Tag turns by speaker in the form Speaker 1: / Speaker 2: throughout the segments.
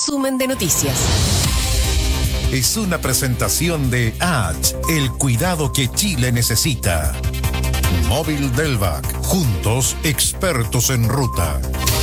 Speaker 1: resumen de noticias.
Speaker 2: Es una presentación de ACH, el cuidado que Chile necesita. Móvil Delvac, juntos expertos en ruta.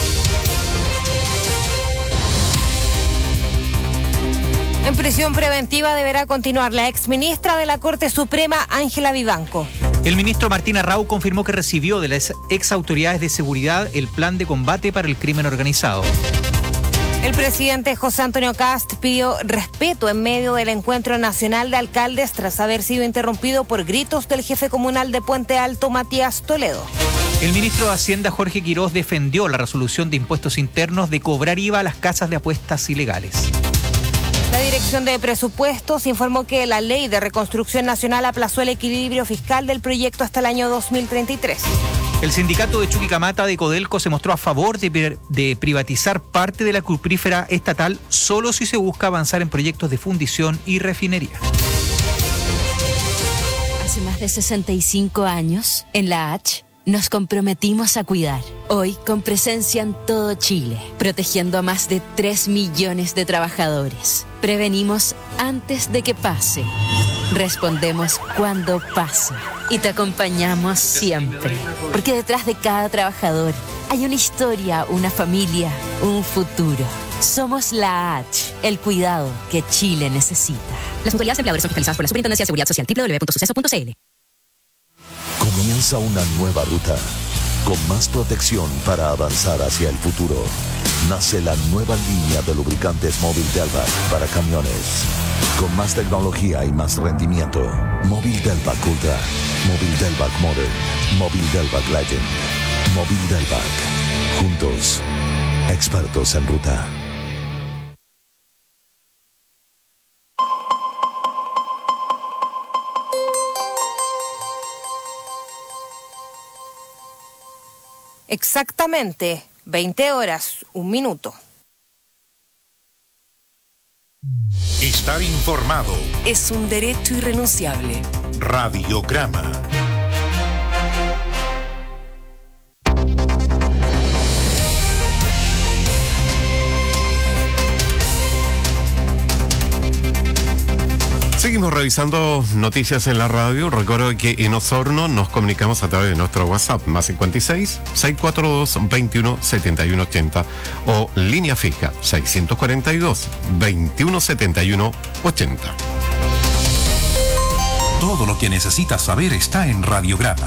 Speaker 3: En prisión preventiva deberá continuar la exministra de la Corte Suprema, Ángela Vivanco.
Speaker 4: El ministro Martín Arrau confirmó que recibió de las exautoridades de seguridad el plan de combate para el crimen organizado.
Speaker 3: El presidente José Antonio Kast pidió respeto en medio del encuentro nacional de alcaldes tras haber sido interrumpido por gritos del jefe comunal de Puente Alto, Matías Toledo.
Speaker 4: El ministro de Hacienda, Jorge Quirós, defendió la resolución de impuestos internos de cobrar IVA a las casas de apuestas ilegales.
Speaker 3: La Dirección de Presupuestos informó que la Ley de Reconstrucción Nacional aplazó el equilibrio fiscal del proyecto hasta el año 2033.
Speaker 4: El sindicato de Chuquicamata de Codelco se mostró a favor de privatizar parte de la cuprífera estatal solo si se busca avanzar en proyectos de fundición y refinería.
Speaker 5: Hace más de 65 años, en la H, nos comprometimos a cuidar. Hoy, con presencia en todo Chile, protegiendo a más de 3 millones de trabajadores. Prevenimos antes de que pase. Respondemos cuando pasa. Y te acompañamos siempre. Porque detrás de cada trabajador hay una historia, una familia, un futuro. Somos la H, el cuidado que Chile necesita.
Speaker 1: Las mutualidades empleadores son fiscalizadas por la Superintendencia de Seguridad Social, www.suceso.cl.
Speaker 6: Comienza una nueva ruta, con más protección para avanzar hacia el futuro. Nace la nueva línea de lubricantes Móvil Delvac para camiones. Con más tecnología y más rendimiento. Móvil Delvac Ultra, Móvil Delvac Modern, Móvil Delvac Legend, Móvil Delvac. Juntos, expertos en ruta.
Speaker 3: Exactamente 20 horas, 1 minuto.
Speaker 2: Estar informado.
Speaker 1: Es un derecho irrenunciable.
Speaker 2: Radiograma.
Speaker 7: Seguimos revisando noticias en la radio. Recuerdo que en Osorno nos comunicamos a través de nuestro WhatsApp, más 56 642 21 71 80 o línea fija 642 21 71 80.
Speaker 2: Todo lo que necesitas saber está en Radiograma.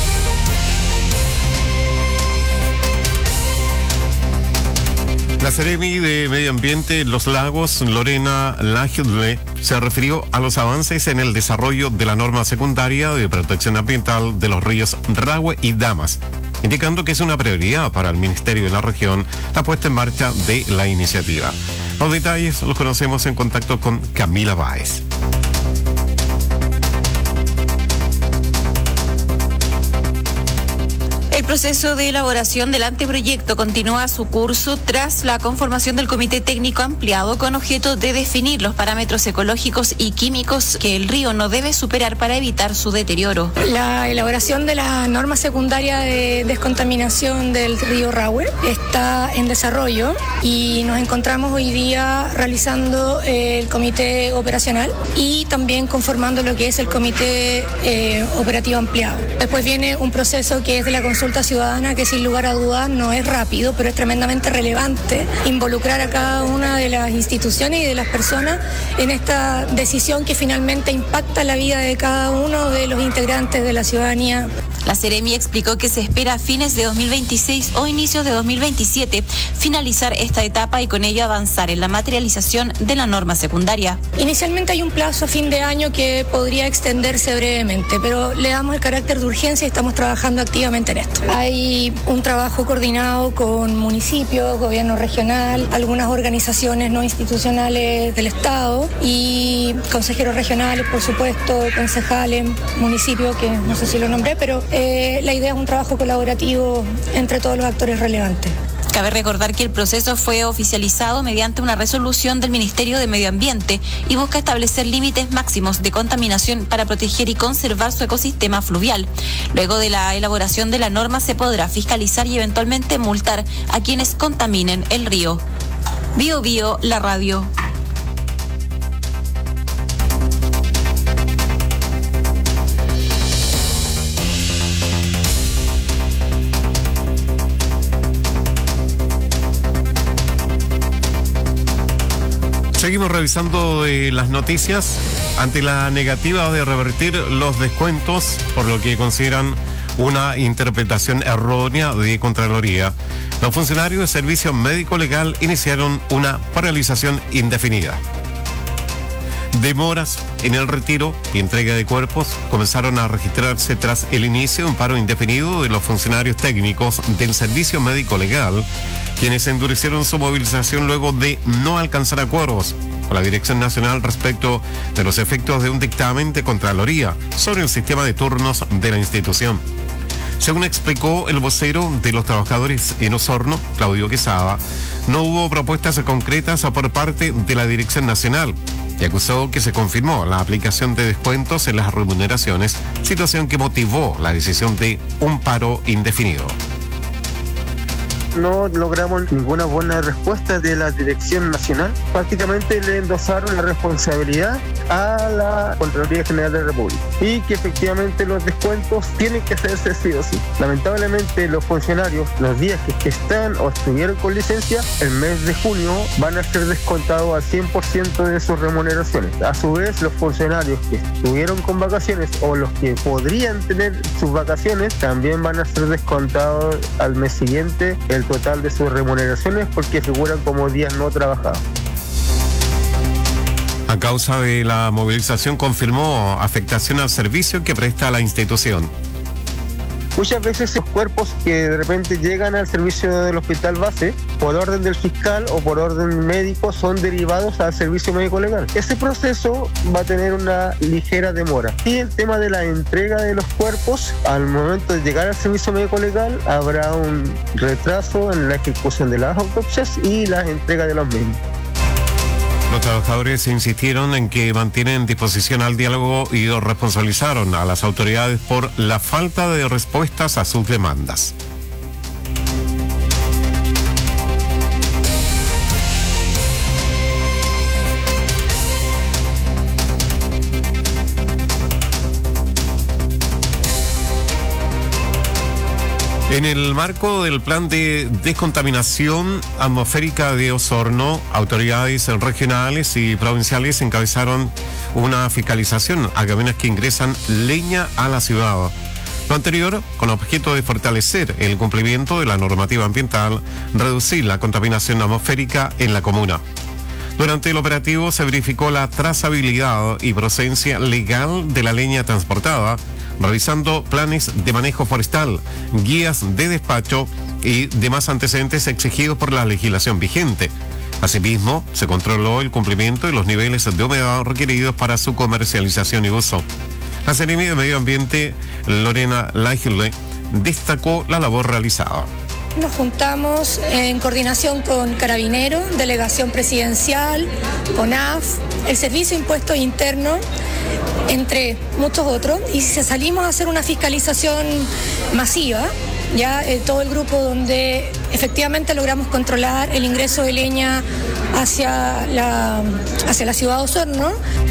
Speaker 7: La Seremi de Medio Ambiente Los Lagos, Lorena Lajudle, se refirió a los avances en el desarrollo de la norma secundaria de protección ambiental de los ríos Rahue y Damas, indicando que es una prioridad para el Ministerio de la Región la puesta en marcha de la iniciativa. Los detalles los conocemos en contacto con Camila Báez.
Speaker 8: El proceso de elaboración del anteproyecto continúa su curso tras la conformación del Comité Técnico Ampliado con objeto de definir los parámetros ecológicos y químicos que el río no debe superar para evitar su deterioro.
Speaker 9: La elaboración de la norma secundaria de descontaminación del río Rahue está en desarrollo y nos encontramos hoy día realizando el comité operacional y también conformando lo que es el comité operativo ampliado. Después viene un proceso que es de la consulta ciudadana, que sin lugar a dudas no es rápido, pero es tremendamente relevante involucrar a cada una de las instituciones y de las personas en esta decisión que finalmente impacta la vida de cada uno de los integrantes de la ciudadanía.
Speaker 8: La Seremi explicó que se espera a fines de 2026 o inicios de 2027 finalizar esta etapa y con ello avanzar en la materialización de la norma secundaria.
Speaker 9: Inicialmente hay un plazo a fin de año que podría extenderse brevemente, pero le damos el carácter de urgencia y estamos trabajando activamente en esto. Hay un trabajo coordinado con municipios, gobierno regional, algunas organizaciones no institucionales del Estado y consejeros regionales, por supuesto, concejales, municipios, que no sé si lo nombré, pero la idea es un trabajo colaborativo entre todos los actores relevantes.
Speaker 8: Cabe recordar que el proceso fue oficializado mediante una resolución del Ministerio de Medio Ambiente y busca establecer límites máximos de contaminación para proteger y conservar su ecosistema fluvial. Luego de la elaboración de la norma se podrá fiscalizar y eventualmente multar a quienes contaminen el río. Bio Bio, la radio.
Speaker 7: Seguimos revisando las noticias ante la negativa de revertir los descuentos, por lo que consideran una interpretación errónea de Contraloría. Los funcionarios de Servicio Médico Legal iniciaron una paralización indefinida. Demoras en el retiro y entrega de cuerpos comenzaron a registrarse tras el inicio de un paro indefinido de los funcionarios técnicos del Servicio Médico Legal, quienes endurecieron su movilización luego de no alcanzar acuerdos con la Dirección Nacional respecto de los efectos de un dictamen de Contraloría sobre el sistema de turnos de la institución. Según explicó el vocero de los trabajadores en Osorno, Claudio Quesada, no hubo propuestas concretas por parte de la Dirección Nacional y acusó que se confirmó la aplicación de descuentos en las remuneraciones, situación que motivó la decisión de un paro indefinido.
Speaker 10: No logramos ninguna buena respuesta de la Dirección Nacional. Prácticamente le endosaron la responsabilidad a la Contraloría General de la República y que efectivamente los descuentos tienen que hacerse sí o sí. Lamentablemente los funcionarios, los días que están o estuvieron con licencia, el mes de junio van a ser descontados al 100% de sus remuneraciones. A su vez, los funcionarios que estuvieron con vacaciones o los que podrían tener sus vacaciones también van a ser descontados al mes siguiente el total de sus remuneraciones porque figuran como días no trabajados.
Speaker 7: A causa de la movilización confirmó afectación al servicio que presta la institución.
Speaker 10: Muchas veces esos cuerpos que de repente llegan al servicio del hospital base, por orden del fiscal o por orden médico, son derivados al servicio médico legal. Ese proceso va a tener una ligera demora. Y el tema de la entrega de los cuerpos, al momento de llegar al servicio médico legal, habrá un retraso en la ejecución de las autopsias y la entrega de los mismos.
Speaker 7: Los trabajadores insistieron en que mantienen disposición al diálogo y responsabilizaron a las autoridades por la falta de respuestas a sus demandas. En el marco del plan de descontaminación atmosférica de Osorno, autoridades regionales y provinciales encabezaron una fiscalización a camiones que ingresan leña a la ciudad. Lo anterior con objeto de fortalecer el cumplimiento de la normativa ambiental, reducir la contaminación atmosférica en la comuna. Durante el operativo se verificó la trazabilidad y procedencia legal de la leña transportada, revisando planes de manejo forestal, guías de despacho y demás antecedentes exigidos por la legislación vigente. Asimismo, se controló el cumplimiento de los niveles de humedad requeridos para su comercialización y uso. La Seremi de Medio Ambiente, Lorena Laigirle, destacó la labor realizada.
Speaker 9: Nos juntamos en coordinación con Carabineros, Delegación Presidencial, CONAF, el Servicio de Impuestos Internos, entre muchos otros, y salimos a hacer una fiscalización masiva, ya todo el grupo, donde efectivamente logramos controlar el ingreso de leña hacia la ciudad de Osorno.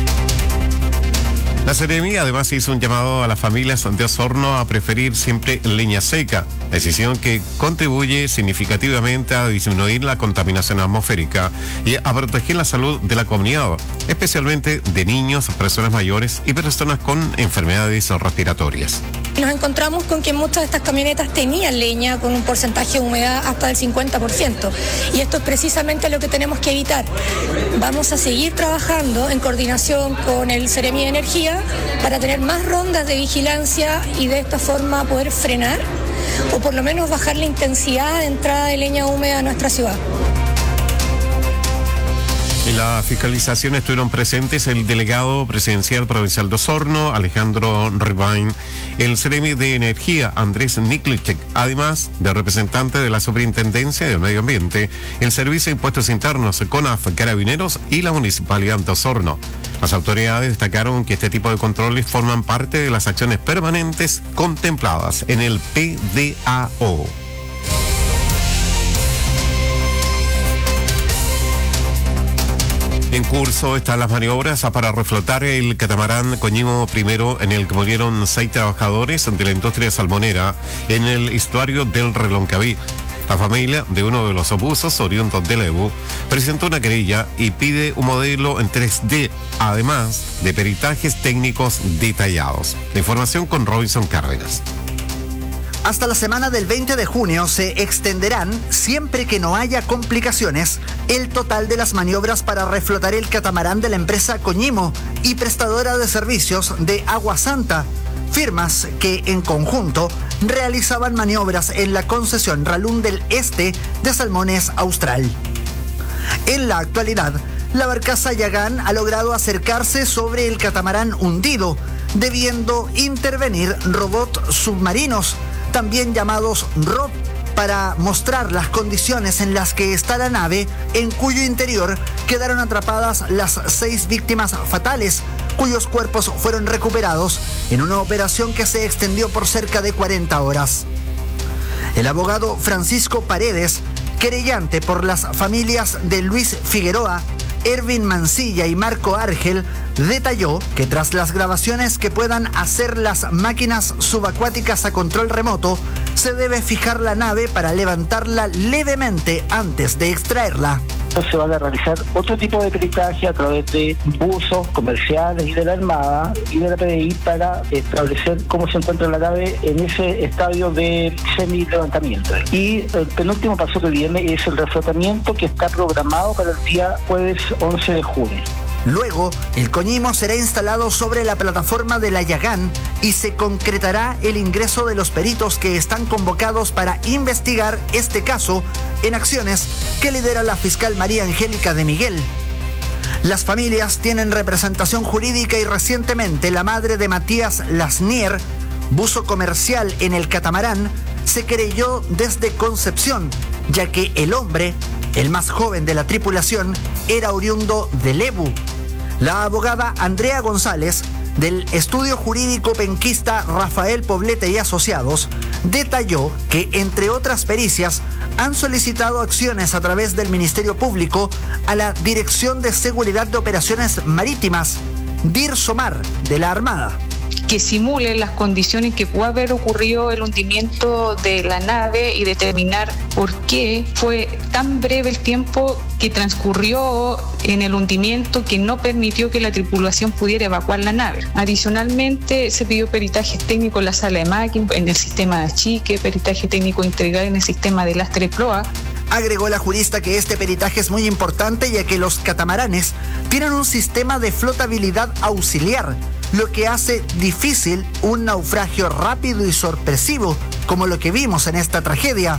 Speaker 7: La Seremi además hizo un llamado a las familias de Osorno a preferir siempre leña seca, decisión que contribuye significativamente a disminuir la contaminación atmosférica y a proteger la salud de la comunidad, especialmente de niños, personas mayores y personas con enfermedades respiratorias.
Speaker 9: Nos encontramos con que muchas de estas camionetas tenían leña con un porcentaje de humedad hasta del 50%, y esto es precisamente lo que tenemos que evitar. Vamos a seguir trabajando en coordinación con el Seremi de Energía para tener más rondas de vigilancia y de esta forma poder frenar o por lo menos bajar la intensidad de entrada de leña húmeda a nuestra ciudad.
Speaker 7: En la fiscalización estuvieron presentes el delegado presidencial provincial de Osorno, Alejandro Rivain, el Seremi de Energía, Andrés Niklicek, además de representantes de la Superintendencia del Medio Ambiente, el Servicio de Impuestos Internos, CONAF, Carabineros y la Municipalidad de Osorno. Las autoridades destacaron que este tipo de controles forman parte de las acciones permanentes contempladas en el PDAO. En curso están las maniobras para reflotar el catamarán Coñimo I, en el que murieron 6 trabajadores de la industria salmonera en el estuario del Reloncaví. La familia de uno de los obusos, oriundo de Lebu, presentó una querella y pide un modelo en 3D, además de peritajes técnicos detallados. La información con Robinson Cárdenas.
Speaker 11: Hasta la semana del 20 de junio se extenderán, siempre que no haya complicaciones, el total de las maniobras para reflotar el catamarán de la empresa Coñimo y prestadora de servicios de Agua Santa, firmas que en conjunto realizaban maniobras en la concesión Ralún del Este de Salmones Austral. En la actualidad, la barcaza Yagán ha logrado acercarse sobre el catamarán hundido, debiendo intervenir robots submarinos, también llamados ROP, para mostrar las condiciones en las que está la nave, en cuyo interior quedaron atrapadas las 6 víctimas fatales, cuyos cuerpos fueron recuperados en una operación que se extendió por cerca de 40 horas. El abogado Francisco Paredes, querellante por las familias de Luis Figueroa, Ervin Mancilla y Marco Argel, detalló que tras las grabaciones que puedan hacer las máquinas subacuáticas a control remoto, se debe fijar la nave para levantarla levemente antes de extraerla.
Speaker 12: Se van a realizar otro tipo de peritaje a través de buzos comerciales y de la Armada y de la PDI para establecer cómo se encuentra la nave en ese estadio de semi-levantamiento. Y el penúltimo paso que viene es el reflotamiento, que está programado para el día jueves 11 de junio.
Speaker 11: Luego, el Coñimo será instalado sobre la plataforma de la Yagán y se concretará el ingreso de los peritos que están convocados para investigar este caso en acciones que lidera la fiscal María Angélica de Miguel. Las familias tienen representación jurídica y recientemente la madre de Matías Lasnier, buzo comercial en el catamarán, se querelló desde Concepción, ya que el hombre, el más joven de la tripulación, era oriundo de Lebu. La abogada Andrea González, del estudio jurídico penquista Rafael Poblete y Asociados, detalló que, entre otras pericias, han solicitado acciones a través del Ministerio Público a la Dirección de Seguridad de Operaciones Marítimas, DIRSOMAR, de la Armada,
Speaker 13: que simule las condiciones que pudo haber ocurrido el hundimiento de la nave y determinar por qué fue tan breve el tiempo que transcurrió en el hundimiento que no permitió que la tripulación pudiera evacuar la nave. Adicionalmente, se pidió peritajes técnicos en la sala de máquinas, en el sistema de achique, peritaje técnico integral en el sistema de lastre proa.
Speaker 11: Agregó la jurista que este peritaje es muy importante, ya que los catamaranes tienen un sistema de flotabilidad auxiliar, lo que hace difícil un naufragio rápido y sorpresivo, como lo que vimos en esta tragedia.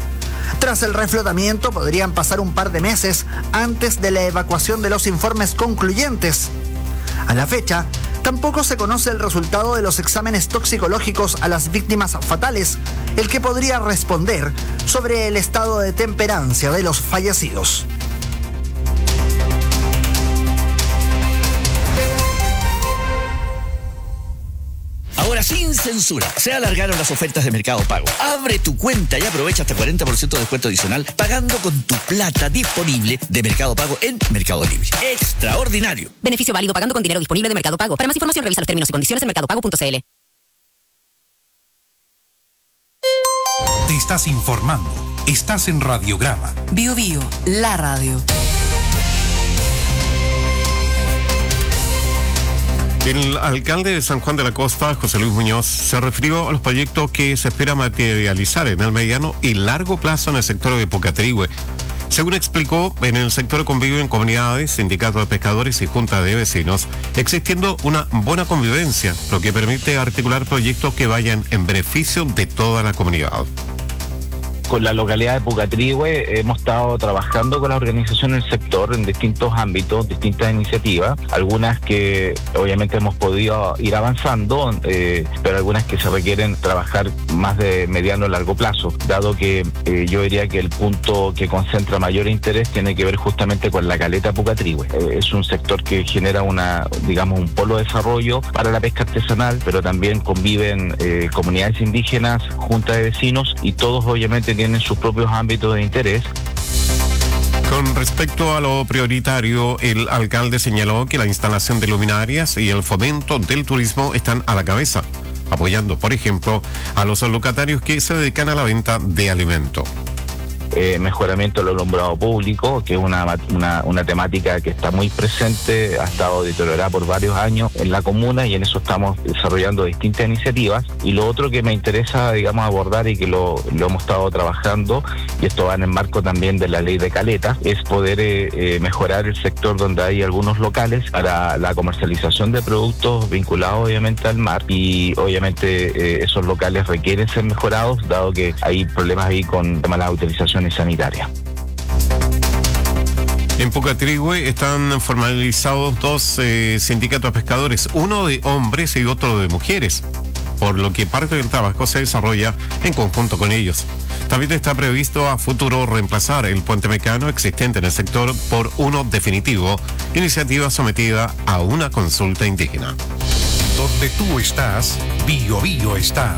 Speaker 11: Tras el reflotamiento podrían pasar un par de meses antes de la evacuación de los informes concluyentes. A la fecha, tampoco se conoce el resultado de los exámenes toxicológicos a las víctimas fatales, el que podría responder sobre el estado de temperancia de los fallecidos.
Speaker 14: Ahora sin censura, se alargaron las ofertas de Mercado Pago. Abre tu cuenta y aprovecha hasta 40% de descuento adicional pagando con tu plata disponible de Mercado Pago en Mercado Libre. ¡Extraordinario!
Speaker 1: Beneficio válido pagando con dinero disponible de Mercado Pago. Para más información revisa los términos y condiciones en mercadopago.cl.
Speaker 2: Te estás informando. Estás en Radiograma.
Speaker 1: Bio Bio, la radio.
Speaker 7: El alcalde de San Juan de la Costa, José Luis Muñoz, se refirió a los proyectos que se espera materializar en el mediano y largo plazo en el sector de Pucatrihue. Según explicó, en el sector conviven comunidades, sindicatos de pescadores y juntas de vecinos, existiendo una buena convivencia, lo que permite articular proyectos que vayan en beneficio de toda la comunidad.
Speaker 12: Con la localidad de Pucatrihue hemos estado trabajando con las organizaciones del sector en distintos ámbitos, distintas iniciativas, algunas que obviamente hemos podido ir avanzando, pero algunas que se requieren trabajar más de mediano a largo plazo, dado que yo diría que el punto que concentra mayor interés tiene que ver justamente con la caleta Pucatrihue. Es un sector que genera un polo de desarrollo para la pesca artesanal, pero también conviven comunidades indígenas, juntas de vecinos, y todos obviamente tienen sus propios ámbitos de interés.
Speaker 7: Con respecto a lo prioritario, el alcalde señaló que la instalación de luminarias y el fomento del turismo están a la cabeza, apoyando, por ejemplo, a los locatarios que se dedican a la venta de alimentos.
Speaker 12: Mejoramiento del alumbrado público, que es una temática que está muy presente, ha estado deteriorada por varios años en la comuna y en eso estamos desarrollando distintas iniciativas. Y lo otro que me interesa, digamos, abordar y que lo hemos estado trabajando, y esto va en el marco también de la ley de caletas, es poder mejorar el sector donde hay algunos locales para la comercialización de productos vinculados obviamente al mar, y obviamente esos locales requieren ser mejorados, dado que hay problemas ahí con malas utilizaciones sanitarias.
Speaker 7: En Pucatrihue están formalizados dos sindicatos pescadores, uno de hombres y otro de mujeres, por lo que parte del trabajo se desarrolla en conjunto con ellos. También está previsto a futuro reemplazar el puente mecano existente en el sector por uno definitivo, iniciativa sometida a una consulta indígena.
Speaker 2: Donde tú estás, Bio Bio está.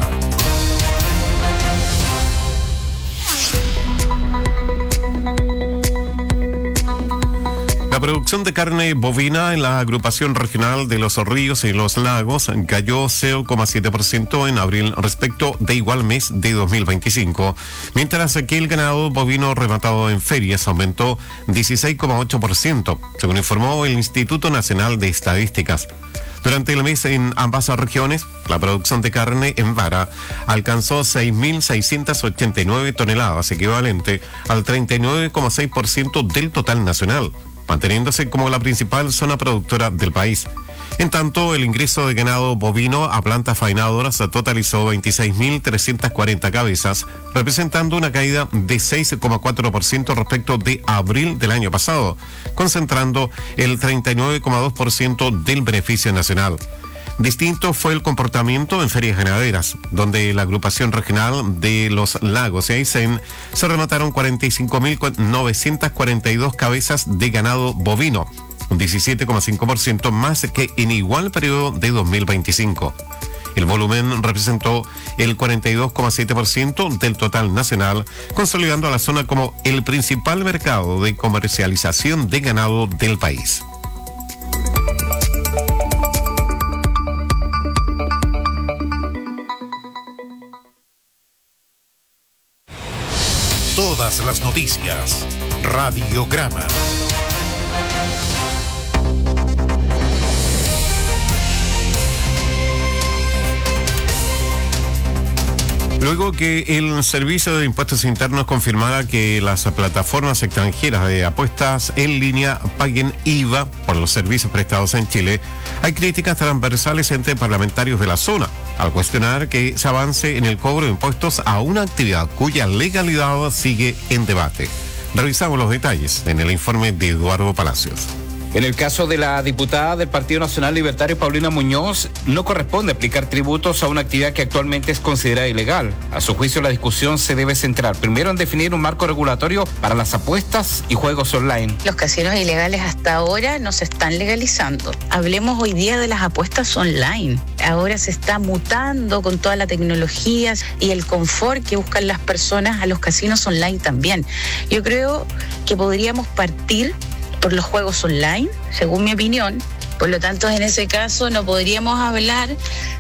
Speaker 7: La producción de carne bovina en la agrupación regional de los ríos y los lagos cayó 0,7% en abril respecto de igual mes de 2025, mientras que el ganado bovino rematado en ferias aumentó 16,8%, según informó el Instituto Nacional de Estadísticas. Durante el mes en ambas regiones, la producción de carne en vara alcanzó 6.689 toneladas, equivalente al 39,6% del total nacional, manteniéndose como la principal zona productora del país. En tanto, el ingreso de ganado bovino a plantas faenadoras totalizó 26.340 cabezas, representando una caída de 6,4% respecto de abril del año pasado, concentrando el 39,2% del beneficio nacional. Distinto fue el comportamiento en ferias ganaderas, donde la agrupación regional de los lagos y Aysén se remataron 45.942 cabezas de ganado bovino, un 17,5% más que en igual periodo de 2025. El volumen representó el 42,7% del total nacional, consolidando a la zona como el principal mercado de comercialización de ganado del país.
Speaker 2: Todas las noticias. Radiograma.
Speaker 7: Luego que el Servicio de Impuestos Internos confirmara que las plataformas extranjeras de apuestas en línea paguen IVA por los servicios prestados en Chile, hay críticas transversales entre parlamentarios de la zona, al cuestionar que se avance en el cobro de impuestos a una actividad cuya legalidad sigue en debate. Revisamos los detalles en el informe de Eduardo Palacios.
Speaker 15: En el caso de la diputada del Partido Nacional Libertario, Paulina Muñoz, no corresponde aplicar tributos a una actividad que actualmente es considerada ilegal. A su juicio, la discusión se debe centrar primero en definir un marco regulatorio para las apuestas y juegos online.
Speaker 16: Los casinos ilegales hasta ahora no se están legalizando. Hablemos hoy día de las apuestas online. Ahora se está mutando con toda la tecnología y el confort que buscan las personas a los casinos online también. Yo creo que podríamos partir por los juegos online, según mi opinión. Por lo tanto, en ese caso no podríamos hablar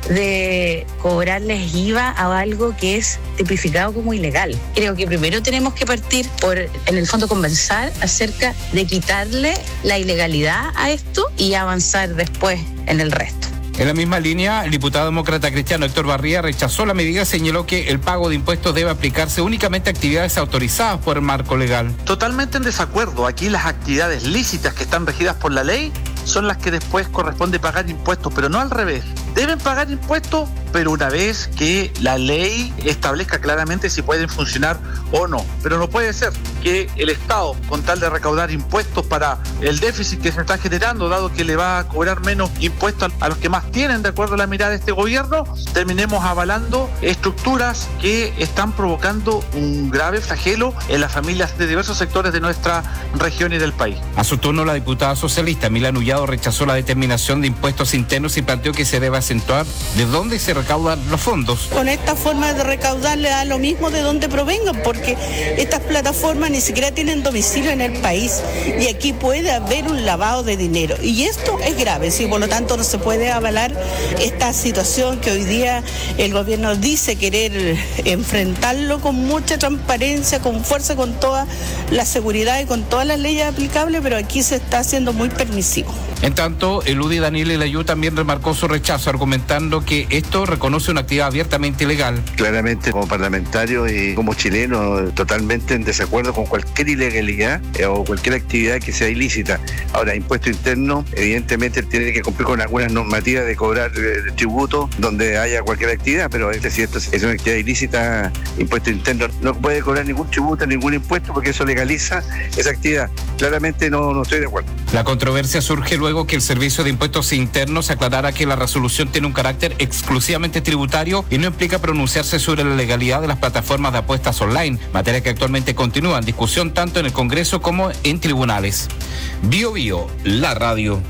Speaker 16: de cobrarles IVA a algo que es tipificado como ilegal. Creo que primero tenemos que partir por, en el fondo, conversar acerca de quitarle la ilegalidad a esto y avanzar después en el resto.
Speaker 15: En la misma línea, el diputado demócrata cristiano Héctor Barría rechazó la medida y señaló que el pago de impuestos debe aplicarse únicamente a actividades autorizadas por el marco legal.
Speaker 17: Totalmente en desacuerdo. Aquí las actividades lícitas que están regidas por la ley son las que después corresponde pagar impuestos, pero no al revés. Deben pagar impuestos, pero una vez que la ley establezca claramente si pueden funcionar o no. Pero no puede ser que el Estado, con tal de recaudar impuestos para el déficit que se está generando, dado que le va a cobrar menos impuestos a los que más tienen, de acuerdo a la mirada de este gobierno, terminemos avalando estructuras que están provocando un grave flagelo en las familias de diversos sectores de nuestra región y del país.
Speaker 15: A su turno, la diputada socialista Milán Ullado rechazó la determinación de impuestos internos y planteó que se debe acentuar de dónde se recaudan los fondos.
Speaker 18: Con esta forma de recaudar le da lo mismo de dónde provengan, porque estas plataformas ni siquiera tienen domicilio en el país y aquí puede haber un lavado de dinero. Y esto es grave, sí, por lo tanto no se puede avalar esta situación que hoy día el gobierno dice querer enfrentarlo con mucha transparencia, con fuerza, con toda la seguridad y con todas las leyes aplicables, pero aquí se está haciendo muy permisivo.
Speaker 15: En tanto, el UDI Daniel Elayú también remarcó su rechazo, argumentando que esto reconoce una actividad abiertamente ilegal.
Speaker 19: Claramente, como parlamentario y como chileno, totalmente en desacuerdo con cualquier ilegalidad o cualquier actividad que sea ilícita. Ahora, impuesto interno, evidentemente tiene que cumplir con algunas normativas de cobrar tributo donde haya cualquier actividad, pero si esto es una actividad ilícita, impuesto interno no puede cobrar ningún tributo, ningún impuesto, porque eso legaliza esa actividad. Claramente no estoy de acuerdo.
Speaker 15: La controversia surge luego que el Servicio de Impuestos Internos aclarara que la resolución tiene un carácter exclusivamente tributario y no implica pronunciarse sobre la legalidad de las plataformas de apuestas online, materia que actualmente continúa en discusión tanto en el Congreso como en tribunales. Bio Bio, la radio.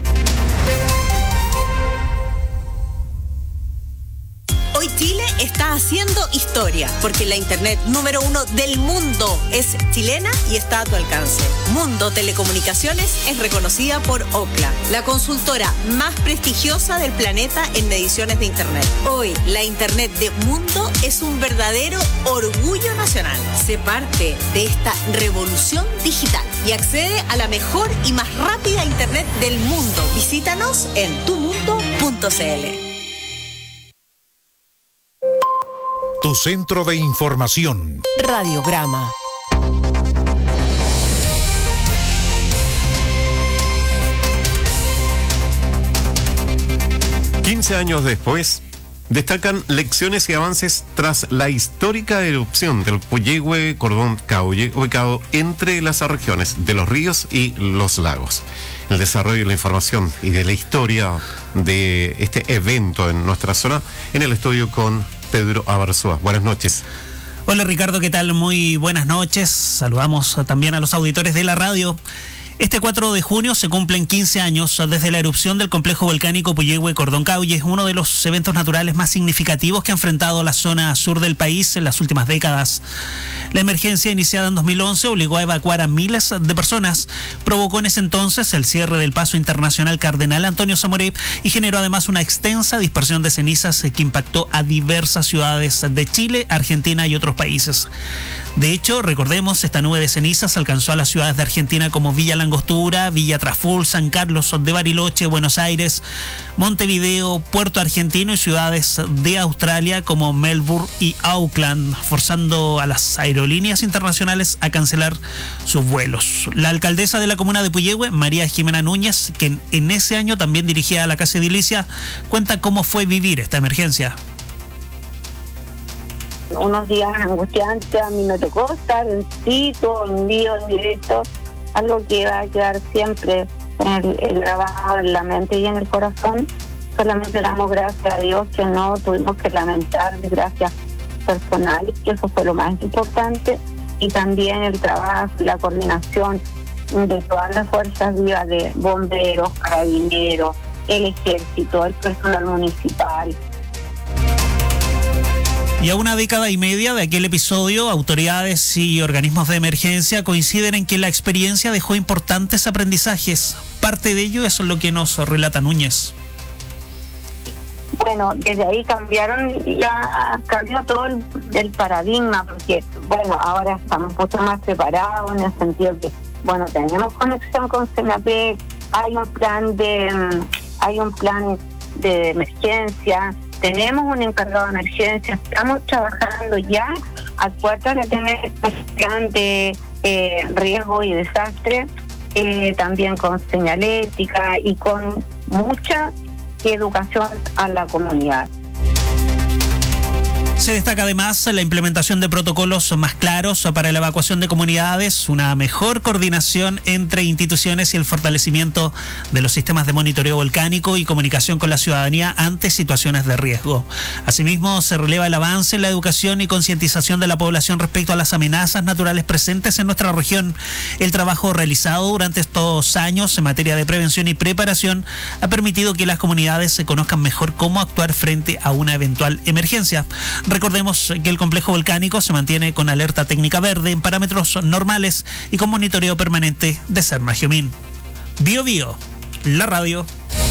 Speaker 20: Hoy Chile está haciendo historia, porque la internet número 1 del mundo es chilena y está a tu alcance. Mundo Telecomunicaciones es reconocida por Ookla, la consultora más prestigiosa del planeta en mediciones de internet. Hoy, la internet de Mundo es un verdadero orgullo nacional. Sé parte de esta revolución digital y accede a la mejor y más rápida internet del mundo. Visítanos en tumundo.cl.
Speaker 2: Tu centro de información.
Speaker 1: Radiograma.
Speaker 7: «15 años después, destacan lecciones y avances tras la histórica erupción del Puyehue Cordón Caulle, ubicado entre las regiones de los ríos y los lagos. El desarrollo de la información y de la historia de este evento en nuestra zona, en el estudio con Pedro Abarzúa. Buenas noches.
Speaker 21: Hola Ricardo, ¿qué tal? Muy buenas noches. Saludamos también a los auditores de la radio. Este 4 de junio se cumplen 15 años desde la erupción del complejo volcánico Puyehue Cordón Caulle, uno de los eventos naturales más significativos que ha enfrentado la zona sur del país en las últimas décadas. La emergencia iniciada en 2011 obligó a evacuar a miles de personas, provocó en ese entonces el cierre del paso internacional Cardenal Antonio Zamoré y generó además una extensa dispersión de cenizas que impactó a diversas ciudades de Chile, Argentina y otros países. De hecho, recordemos, esta nube de cenizas alcanzó a las ciudades de Argentina como Villa Langostura, Villa Traful, San Carlos de Bariloche, Buenos Aires, Montevideo, Puerto Argentino y ciudades de Australia como Melbourne y Auckland, forzando a las aerolíneas internacionales a cancelar sus vuelos. La alcaldesa de la comuna de Puyehue, María Jimena Núñez, que en ese año también dirigía la Casa Edilicia, cuenta cómo fue vivir esta emergencia.
Speaker 22: Unos días angustiantes, a mí me tocó estar en sitio, en vivo, en directo, algo que va a quedar siempre el grabado en la mente y en el corazón. Solamente damos gracias a Dios que no tuvimos que lamentar desgracias personales, que eso fue lo más importante, y también el trabajo, la coordinación de todas las fuerzas vivas de bomberos, carabineros, el ejército, el personal municipal.
Speaker 21: Y a una década y media de aquel episodio, autoridades y organismos de emergencia coinciden en que la experiencia dejó importantes aprendizajes. Parte de ello es lo que nos relata Núñez.
Speaker 22: Bueno, desde ahí cambió todo el paradigma, porque bueno, ahora estamos mucho más preparados en el sentido que, bueno, tenemos conexión con CENAPEC, hay un plan de emergencia, tenemos un encargado de emergencia, estamos trabajando ya a puertas de tener un plan de riesgo y desastre, también con señalética y con mucha educación a la comunidad.
Speaker 21: Se destaca además la implementación de protocolos más claros para la evacuación de comunidades, una mejor coordinación entre instituciones y el fortalecimiento de los sistemas de monitoreo volcánico y comunicación con la ciudadanía ante situaciones de riesgo. Asimismo, se releva el avance en la educación y concientización de la población respecto a las amenazas naturales presentes en nuestra región. El trabajo realizado durante estos años en materia de prevención y preparación ha permitido que las comunidades se conozcan mejor cómo actuar frente a una eventual emergencia. Recordemos que el complejo volcánico se mantiene con alerta técnica verde en parámetros normales y con monitoreo permanente de Serna-Giomín. Bio Bio, la radio.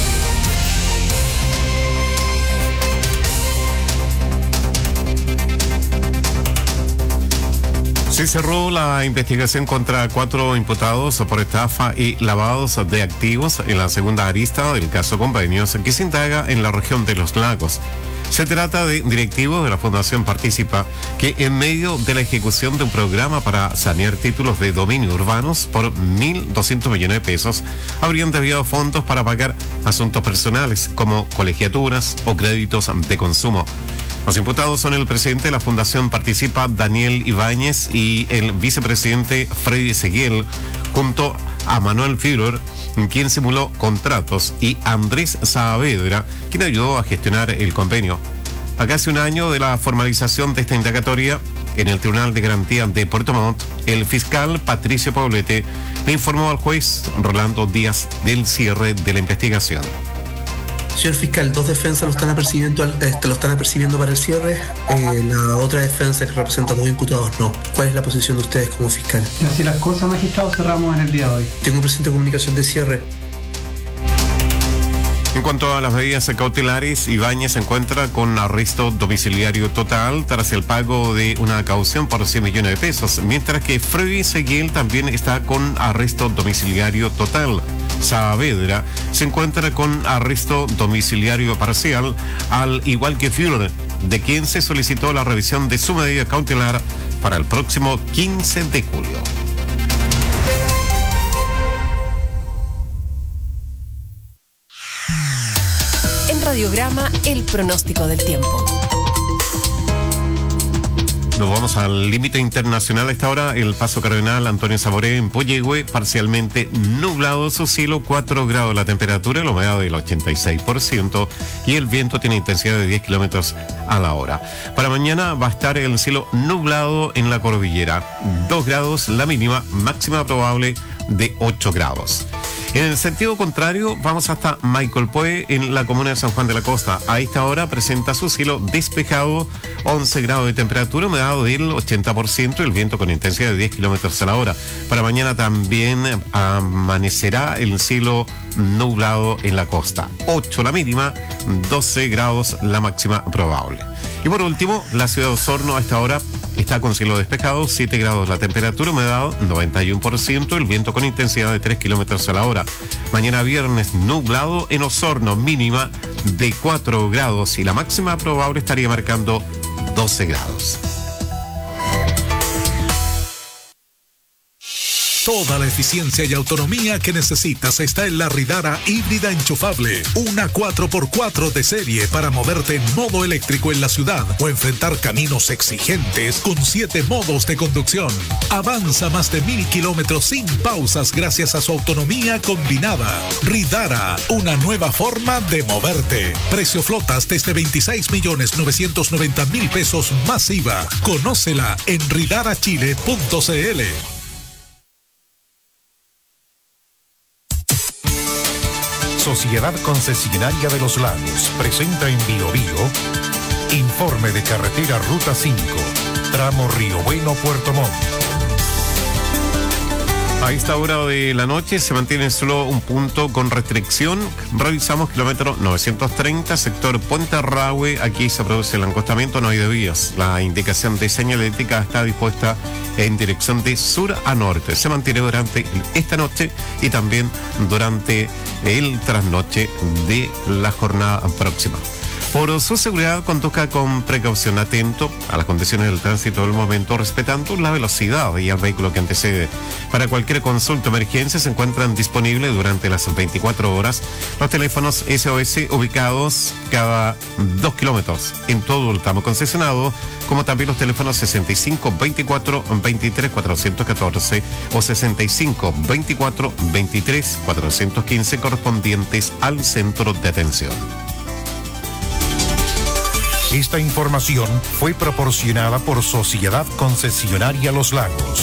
Speaker 7: Se cerró la investigación contra 4 imputados por estafa y lavados de activos en la segunda arista del caso Convenios que se indaga en la región de Los Lagos. Se trata de directivos de la Fundación Participa que en medio de la ejecución de un programa para sanear títulos de dominio urbanos por 1.200 millones de pesos habrían desviado fondos para pagar asuntos personales como colegiaturas o créditos de consumo. Los imputados son el presidente de la Fundación Participa, Daniel Ibáñez, y el vicepresidente Freddy Seguiel, junto a Manuel Führer, quien simuló contratos, y Andrés Saavedra, quien ayudó a gestionar el convenio. A casi un año de la formalización de esta indagatoria, en el Tribunal de Garantía de Puerto Montt, el fiscal Patricio Poblete le informó al juez Rolando Díaz del cierre de la investigación.
Speaker 4: Señor fiscal, 2 defensas lo están apercibiendo para el cierre, la otra defensa que representa a 2 imputados no. ¿Cuál es la posición de ustedes como fiscal?
Speaker 5: Así las cosas, magistrado, cerramos en el día de hoy.
Speaker 4: Tengo presente comunicación de cierre.
Speaker 7: En cuanto a las medidas cautelares, Ibáñez se encuentra con arresto domiciliario total tras el pago de una caución por 100 millones de pesos, mientras que Freddy Seguiel también está con arresto domiciliario total. Saavedra se encuentra con arresto domiciliario parcial, al igual que Führer, de quien se solicitó la revisión de su medida cautelar para el próximo 15 de julio.
Speaker 1: En Radiograma, el pronóstico del tiempo.
Speaker 7: Nos vamos al límite internacional a esta hora. El Paso Cardenal Antonio Saboré en Puyehue, parcialmente nublado su cielo, 4 grados la temperatura, la humedad del 86% y el viento tiene intensidad de 10 kilómetros a la hora. Para mañana va a estar el cielo nublado en la cordillera, 2 grados la mínima, máxima probable de 8 grados. En el sentido contrario, vamos hasta Maicolpué, en la comuna de San Juan de la Costa. A esta hora presenta su cielo despejado, 11 grados de temperatura, humedad del 80% y el viento con intensidad de 10 kilómetros a la hora. Para mañana también amanecerá el cielo nublado en la costa. 8 la mínima, 12 grados la máxima probable. Y por último, la ciudad de Osorno a esta hora está con cielo despejado, 7 grados la temperatura, humedad 91%, el viento con intensidad de 3 kilómetros a la hora. Mañana viernes nublado en Osorno, mínima de 4 grados y la máxima probable estaría marcando 12 grados.
Speaker 23: Toda la eficiencia y autonomía que necesitas está en la Ridara híbrida enchufable. Una 4x4 de serie para moverte en modo eléctrico en la ciudad o enfrentar caminos exigentes con 7 modos de conducción. Avanza más de 1.000 kilómetros sin pausas gracias a su autonomía combinada. Ridara, una nueva forma de moverte. Precio flotas desde 26.990.000 pesos más IVA. Conócela en ridarachile.cl.
Speaker 2: Sociedad Concesionaria de los Lagos presenta en Bio Bio informe de carretera Ruta 5, tramo Río Bueno, Puerto Montt.
Speaker 7: A esta hora de la noche se mantiene solo un punto con restricción. Revisamos kilómetro 930, sector Puente Arrahue. Aquí se produce el encostamiento, no hay desvíos. La indicación de señalética está dispuesta en dirección de sur a norte. Se mantiene durante esta noche y también durante el trasnoche de la jornada próxima. Por su seguridad, conduzca con precaución, atento a las condiciones del tránsito del momento, respetando la velocidad y al vehículo que antecede. Para cualquier consulta o emergencia se encuentran disponibles durante las 24 horas los teléfonos SOS ubicados cada 2 kilómetros en todo el tramo concesionado, como también los teléfonos 65 24 23 414 o 65 24 23 415 correspondientes al centro de atención.
Speaker 2: Esta información fue proporcionada por Sociedad Concesionaria Los Lagos.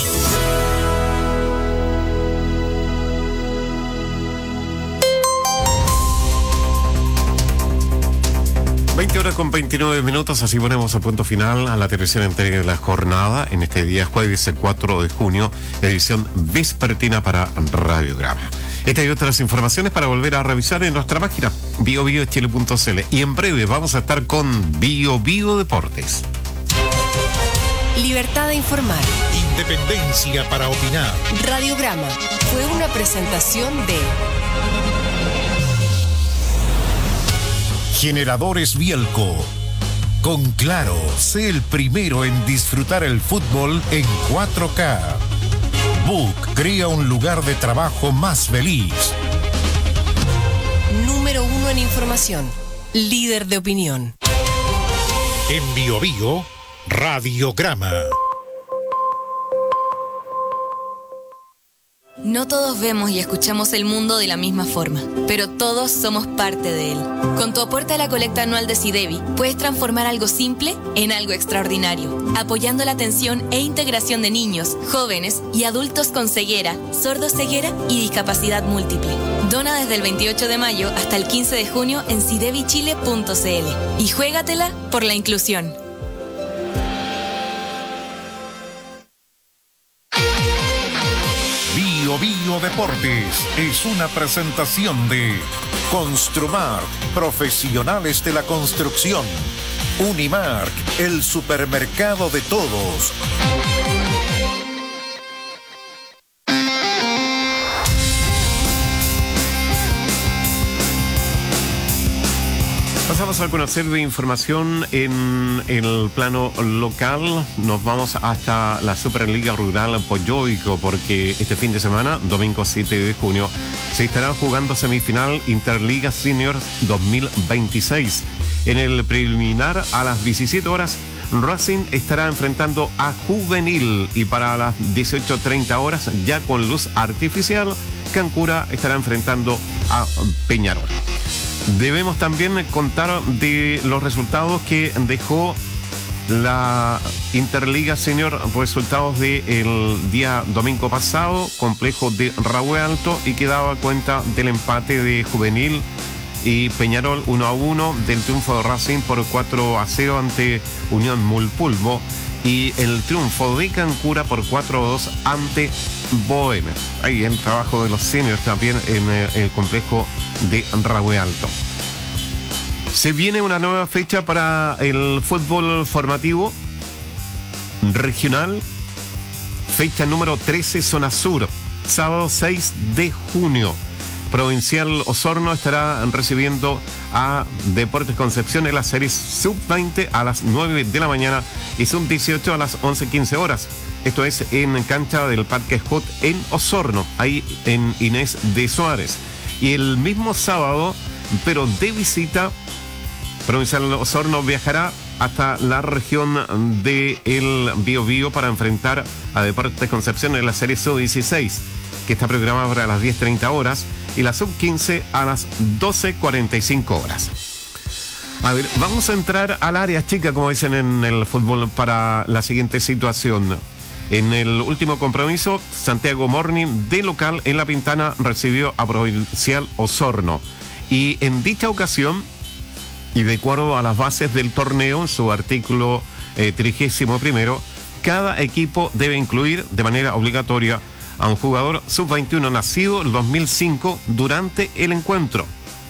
Speaker 7: Con 29 minutos, así ponemos a punto final a la tercera entrega de la jornada en este día jueves 4 de junio, edición vespertina para Radiograma. Estas y otras informaciones para volver a revisar en nuestra página biobiochile.cl, y en breve vamos a estar con Bio Deportes.
Speaker 3: Libertad de informar.
Speaker 23: Independencia para opinar.
Speaker 3: Radiograma fue una presentación de
Speaker 2: Generadores Bielco. Con Claro, sé el primero en disfrutar el fútbol en 4K. Book crea un lugar de trabajo más feliz.
Speaker 3: Número 1 en información. Líder de opinión.
Speaker 23: En Bio Bio, Radiograma.
Speaker 6: No todos vemos y escuchamos el mundo de la misma forma, pero todos somos parte de él. Con tu aporte a la colecta anual de SIDEVI, puedes transformar algo simple en algo extraordinario, apoyando la atención e integración de niños, jóvenes y adultos con ceguera, sordoceguera y discapacidad múltiple. Dona desde el 28 de mayo hasta el 15 de junio en sidevichile.cl y juégatela por la inclusión.
Speaker 2: Bio Deportes es una presentación de Construmark, profesionales de la construcción. Unimark, el supermercado de todos.
Speaker 7: Pasamos a conocer de información en el plano local. Nos vamos hasta la Superliga Rural Poyoico, porque este fin de semana, domingo 7 de junio, se estará jugando semifinal Interliga Senior 2026. En el preliminar, a las 17 horas, Racing estará enfrentando a Juvenil, y para las 18:30 horas, ya con luz artificial, Cancura estará enfrentando a Peñarol. Debemos también contar de los resultados que dejó la Interliga Senior, resultados del día domingo pasado, complejo de Rahue Alto, y que daba cuenta del empate de Juvenil y Peñarol 1-1, del triunfo de Racing por 4-0 ante Unión Mulpulmo, y el triunfo de Cancura por 4-2 ante Bohemia. Ahí el trabajo de los seniors también en el complejo de Rahue Alto. Se viene una nueva fecha para el fútbol formativo regional, fecha número 13, zona sur, sábado 6 de junio. Provincial Osorno estará recibiendo a Deportes Concepción en la serie sub-20 a las 9 de la mañana y sub-18 a las 11:15 horas. Esto es en cancha del Parque Scott en Osorno, ahí en Inés de Suárez. Y el mismo sábado, pero de visita, Provincial Osorno viajará hasta la región de El Biobío para enfrentar a Deportes Concepción en la serie sub-16, que está programada para las 10:30 horas, y la sub-15 a las 12:45 horas. A ver, vamos a entrar al área chica, como dicen en el fútbol, para la siguiente situación. En el último compromiso, Santiago Morning, de local en La Pintana, recibió a Provincial Osorno. Y en dicha ocasión, y de acuerdo a las bases del torneo, en su artículo 31, cada equipo debe incluir de manera obligatoria a un jugador sub-21 nacido en 2005 durante el encuentro.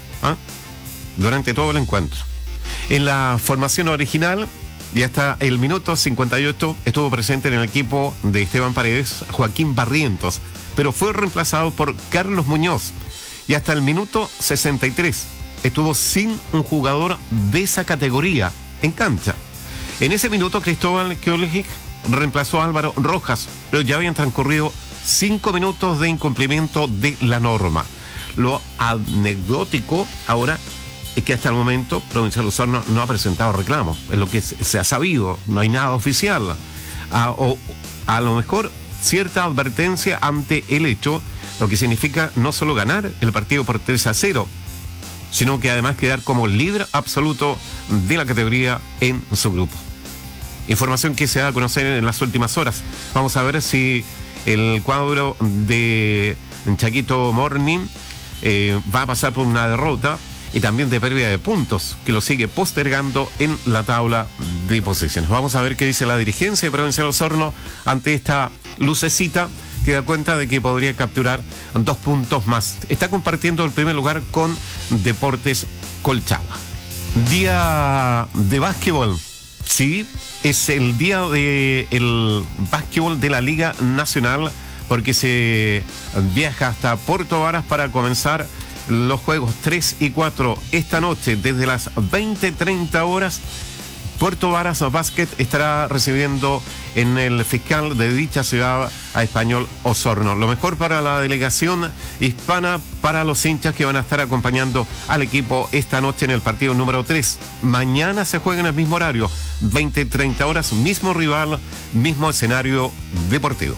Speaker 7: Durante todo el encuentro. En la formación original, y hasta el minuto 58, estuvo presente en el equipo de Esteban Paredes Joaquín Barrientos, pero fue reemplazado por Carlos Muñoz. Y hasta el minuto 63 estuvo sin un jugador de esa categoría en cancha. En ese minuto Cristóbal Kjolhik reemplazó a Álvaro Rojas, pero ya habían transcurrido 5 minutos de incumplimiento de la norma. Lo anecdótico ahora es que hasta el momento Provincial Osorno no ha presentado reclamos, es lo que se ha sabido, no hay nada oficial. O a lo mejor cierta advertencia ante el hecho, lo que significa no solo ganar el partido por 3-0, sino que además quedar como líder absoluto de la categoría en su grupo. Información que se da a conocer en las últimas horas. Vamos a ver si el cuadro de Chaquito Morning va a pasar por una derrota y también de pérdida de puntos, que lo sigue postergando en la tabla de posiciones. Vamos a ver qué dice la dirigencia de Provincial Osorno ante esta lucecita que da cuenta de que podría capturar 2 puntos más. Está compartiendo el primer lugar con Deportes Colchagua. Día de básquetbol. Sí, es el día del básquetbol de la Liga Nacional, porque se viaja hasta Puerto Varas para comenzar los juegos 3 y 4 esta noche desde las 20:30 horas. Puerto Varas Basket estará recibiendo en el fiscal de dicha ciudad a Español Osorno. Lo mejor para la delegación hispana, para los hinchas que van a estar acompañando al equipo esta noche en el partido número 3. Mañana se juega en el mismo horario, 20:30 horas, mismo rival, mismo escenario deportivo.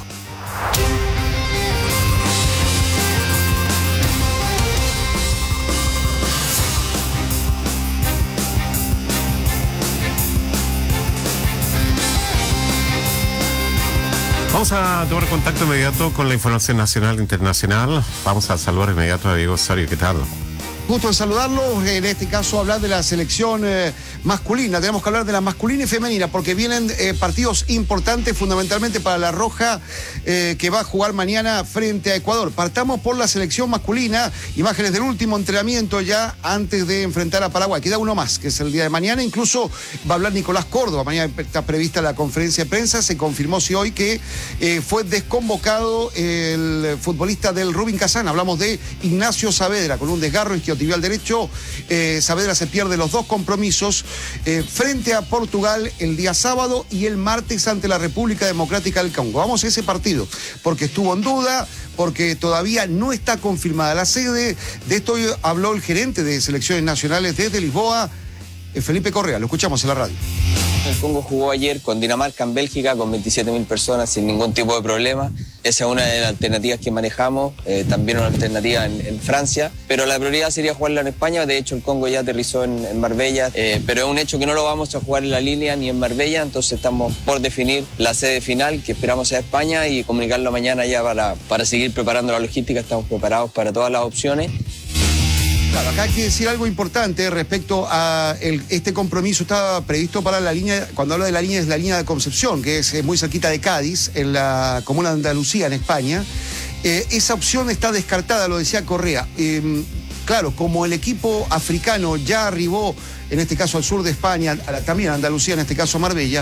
Speaker 7: Vamos a tomar contacto inmediato con la información nacional e internacional. Vamos a saludar inmediato a Diego Osorio. ¿Qué tal?
Speaker 8: Gusto en saludarlos, en este caso hablar de la selección masculina. Tenemos que hablar de la masculina y femenina porque vienen partidos importantes fundamentalmente para la Roja que va a jugar mañana frente a Ecuador. Partamos por la selección masculina, imágenes del último entrenamiento ya antes de enfrentar a Paraguay. Queda uno más, que es el día de mañana. Incluso va a hablar Nicolás Córdoba. Mañana está prevista la conferencia de prensa. Se confirmó hoy que fue desconvocado el futbolista del Rubin Kazán. Hablamos de Ignacio Saavedra con un desgarro isquiotibial derecho. Saavedra se pierde los 2 compromisos frente a Portugal el día sábado y el martes ante la República Democrática del Congo. Vamos a ese partido porque estuvo en duda, porque todavía no está confirmada la sede. De esto habló el gerente de selecciones nacionales desde Lisboa, Felipe Correa. Lo escuchamos en la radio.
Speaker 9: El Congo jugó ayer con Dinamarca en Bélgica con 27.000 personas sin ningún tipo de problema. Esa es una de las alternativas que manejamos, también una alternativa en Francia, pero la prioridad sería jugarla en España. De hecho el Congo ya aterrizó en Marbella, pero es un hecho que no lo vamos a jugar en la línea ni en Marbella, entonces estamos por definir la sede final que esperamos sea España y comunicarlo mañana ya para seguir preparando la logística. Estamos preparados para todas las opciones.
Speaker 8: Claro, acá hay que decir algo importante respecto a este compromiso. Estaba previsto para la línea, cuando habla de la línea es la línea de Concepción, que es muy cerquita de Cádiz, en la comuna de Andalucía, en España. Esa opción está descartada, lo decía Correa. Claro, como el equipo africano ya arribó, en este caso al sur de España, también a Andalucía, en este caso a Marbella,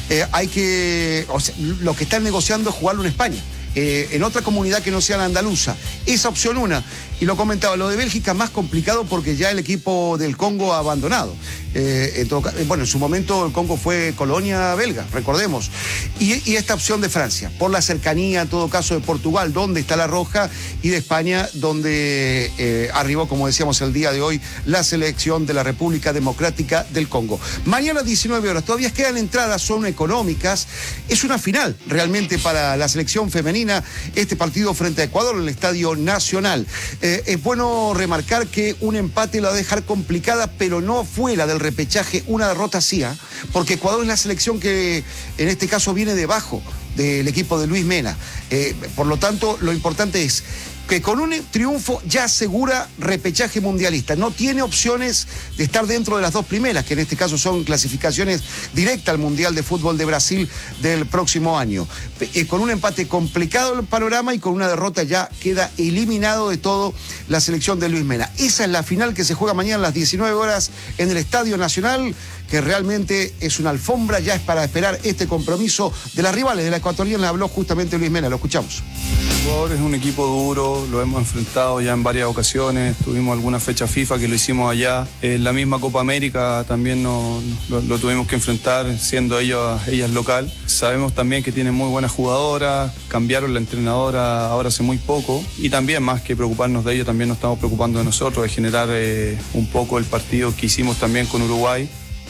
Speaker 8: lo que están negociando es jugarlo en España. En otra comunidad que no sea la andaluza. Esa opción una. Y lo comentaba, lo de Bélgica más complicado porque ya el equipo del Congo ha abandonado. En su momento el Congo fue colonia belga, recordemos. Y esta opción de Francia, por la cercanía, en todo caso, de Portugal, donde está la Roja, y de España, donde arribó, como decíamos el día de hoy, la selección de la República Democrática del Congo. Mañana 19 horas, todavía quedan entradas, son económicas. Es una final realmente para la selección femenina, este partido frente a Ecuador en el Estadio Nacional. Es bueno remarcar que un empate la va a dejar complicada, pero no fuera del repechaje, una derrota sí, porque Ecuador es la selección que en este caso viene debajo del equipo de Luis Mena. Por lo tanto, lo importante es que con un triunfo ya asegura repechaje mundialista. No tiene opciones de estar dentro de las 2 primeras, que en este caso son clasificaciones directas al Mundial de Fútbol de Brasil del próximo año. Con un empate complicado el panorama y con una derrota ya queda eliminado de todo la selección de Luis Mena. Esa es la final que se juega mañana a las 19 horas en el Estadio Nacional, que realmente es una alfombra, ya es para esperar este compromiso de las rivales de la ecuatoriana. Habló justamente Luis Mena, lo escuchamos.
Speaker 10: Ecuador es un equipo duro, riesgo, lo hemos enfrentado ya en varias ocasiones, tuvimos alguna fecha FIFA que lo hicimos allá, la misma Copa América también lo tuvimos que enfrentar siendo ellas local. Sabemos también que tienen muy buenas jugadoras, cambiaron la entrenadora ahora hace muy poco y también más que preocuparnos de ello, también nos estamos preocupando de nosotros, de generar un poco el partido que hicimos también con Uruguay.